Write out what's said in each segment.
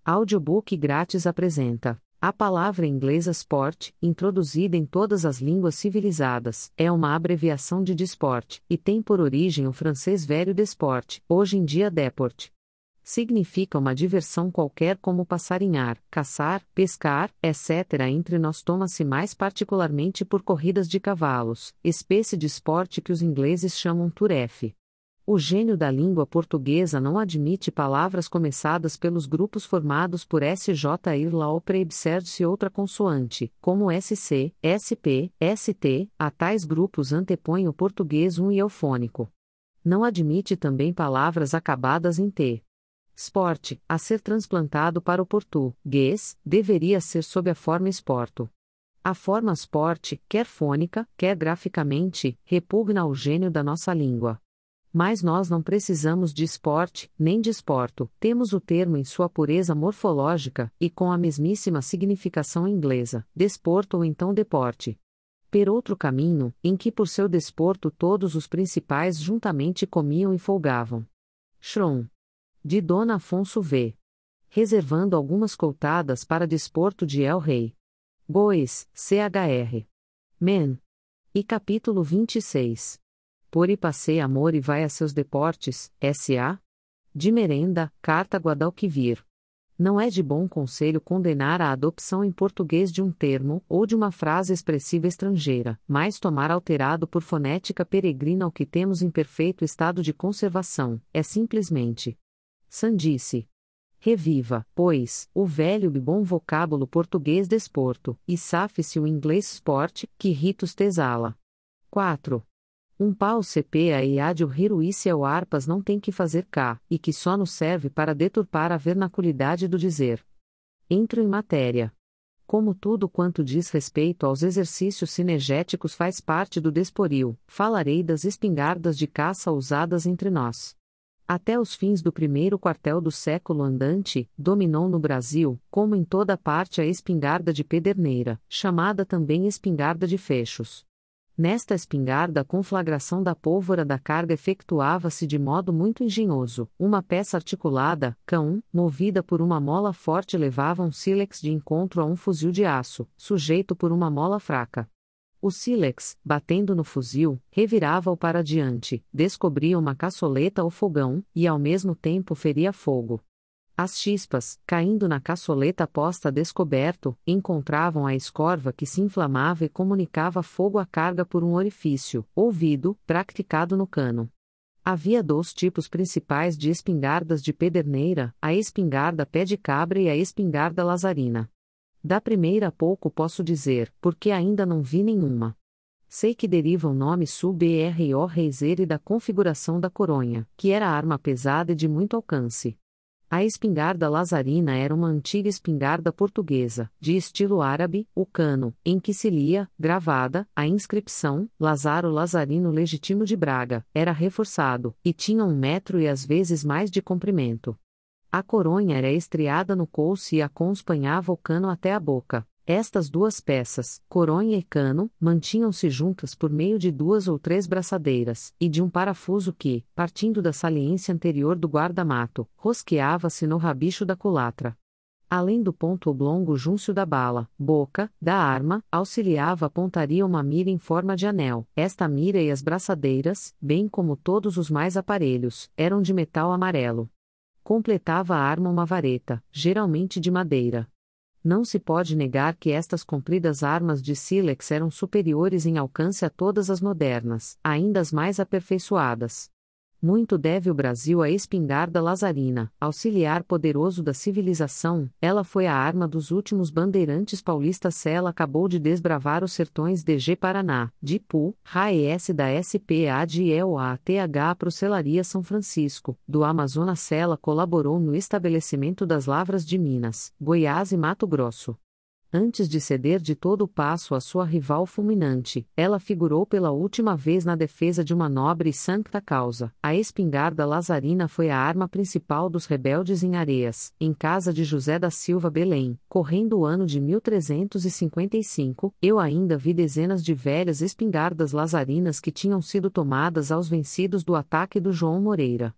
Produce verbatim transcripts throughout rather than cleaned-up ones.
Audiobook grátis apresenta: A palavra inglesa sport, introduzida em todas as línguas civilizadas, é uma abreviação de desporte, e tem por origem o francês velho desporte, hoje em dia déport. Significa uma diversão qualquer como passarinhar, caçar, pescar, etcétera. Entre nós toma-se mais particularmente por corridas de cavalos, espécie de esporte que os ingleses chamam turf. O gênio da língua portuguesa não admite palavras começadas pelos grupos formados por S J irla ou preibserge outra consoante, como S C, S P, S T, a tais grupos antepõe o português um eufônico. Não admite também palavras acabadas em T. Sport, a ser transplantado para o português, deveria ser sob a forma esporto. A forma sport, quer fônica, quer graficamente, repugna ao gênio da nossa língua. Mas nós não precisamos de esporte, nem de esporto, temos o termo em sua pureza morfológica, e com a mesmíssima significação inglesa, desporto ou então deporte. Per outro caminho, em que por seu desporto todos os principais juntamente comiam e folgavam. Schromm. De Dona Afonso V. Reservando algumas coutadas para desporto de El Rei. Goes, C H R. Men. E capítulo vinte e seis. Por e passei amor e vai a seus deportes, S A De merenda, carta Guadalquivir. Não é de bom conselho condenar a adopção em português de um termo, ou de uma frase expressiva estrangeira, mas tomar alterado por fonética peregrina o que temos em perfeito estado de conservação, é simplesmente sandice. Reviva, pois, o velho e bom vocábulo português desporto, e safe-se o inglês sport, que ritos tesala. quatro. Um pau C P A e ad o riruíce ao harpas não tem que fazer cá, e que só nos serve para deturpar a vernaculidade do dizer. Entro em matéria. Como tudo quanto diz respeito aos exercícios cinegéticos faz parte do desporil, falarei das espingardas de caça usadas entre nós. Até os fins do primeiro quartel do século andante, dominou no Brasil, como em toda parte a espingarda de pederneira, chamada também espingarda de fechos. Nesta espingarda a conflagração da pólvora da carga efetuava-se de modo muito engenhoso. Uma peça articulada, cão, movida por uma mola forte levava um sílex de encontro a um fuzil de aço, sujeito por uma mola fraca. O sílex, batendo no fuzil, revirava-o para diante, descobria uma caçoleta ou fogão, e ao mesmo tempo feria fogo. As chispas, caindo na caçoleta posta a descoberto, encontravam a escorva que se inflamava e comunicava fogo à carga por um orifício, ouvido, praticado no cano. Havia dois tipos principais de espingardas de pederneira, a espingarda pé de cabra e a espingarda lazarina. Da primeira pouco posso dizer, porque ainda não vi nenhuma. Sei que deriva o nome sub-bro reiser da configuração da coronha, que era arma pesada e de muito alcance. A espingarda lazarina era uma antiga espingarda portuguesa, de estilo árabe, o cano, em que se lia, gravada, a inscrição, Lázaro Lazarino Legítimo de Braga, era reforçado, e tinha um metro e às vezes mais de comprimento. A coronha era estriada no couce e acompanhava o cano até a boca. Estas duas peças, coronha e cano, mantinham-se juntas por meio de duas ou três braçadeiras, e de um parafuso que, partindo da saliência anterior do guarda-mato, rosqueava-se no rabicho da culatra. Além do ponto oblongo júncio da bala, boca, da arma, auxiliava a pontaria uma mira em forma de anel. Esta mira e as braçadeiras, bem como todos os mais aparelhos, eram de metal amarelo. Completava a arma uma vareta, geralmente de madeira. Não se pode negar que estas compridas armas de sílex eram superiores em alcance a todas as modernas, ainda as mais aperfeiçoadas. Muito deve o Brasil à espingarda lazarina, auxiliar poderoso da civilização, ela foi a arma dos últimos bandeirantes paulistas. Ela acabou de desbravar os sertões de G Paraná, de Ipu, R A E S da S P A de E O A T H Procelaria São Francisco, do Amazonas. Ela colaborou no estabelecimento das lavras de Minas, Goiás e Mato Grosso. Antes de ceder de todo o passo à sua rival fulminante, ela figurou pela última vez na defesa de uma nobre e santa causa. A espingarda lazarina foi a arma principal dos rebeldes em Areias, em casa de José da Silva Belém, correndo o ano de mil trezentos e cinquenta e cinco. Eu ainda vi dezenas de velhas espingardas lazarinas que tinham sido tomadas aos vencidos do ataque do João Moreira.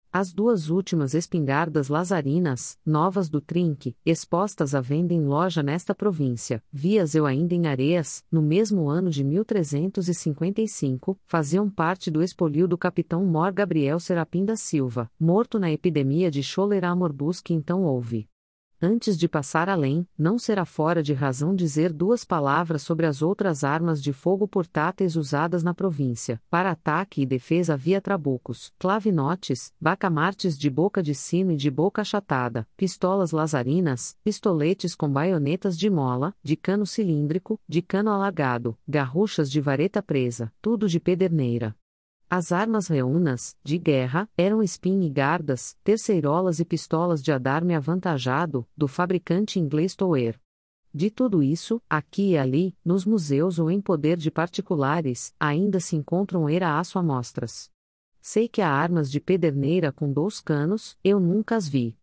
As duas últimas espingardas lazarinas, novas do trinque, expostas à venda em loja nesta província, vias eu ainda em Areias, no mesmo ano de mil trezentos e cinquenta e cinco, faziam parte do espolio do capitão Mor Gabriel Serapim da Silva, morto na epidemia de cólera morbus que então houve. Antes de passar além, não será fora de razão dizer duas palavras sobre as outras armas de fogo portáteis usadas na província, para ataque e defesa via trabucos, clavinotes, bacamartes de boca de sino e de boca achatada, pistolas lazarinas, pistoletes com baionetas de mola, de cano cilíndrico, de cano alargado, garruchas de vareta presa, tudo de pederneira. As armas reunas, de guerra, eram espingardas, terceirolas e pistolas de adarme avantajado, do fabricante inglês Tower. De tudo isso, aqui e ali, nos museus ou em poder de particulares, ainda se encontram era-aço amostras. Sei que há armas de pederneira com dois canos, eu nunca as vi.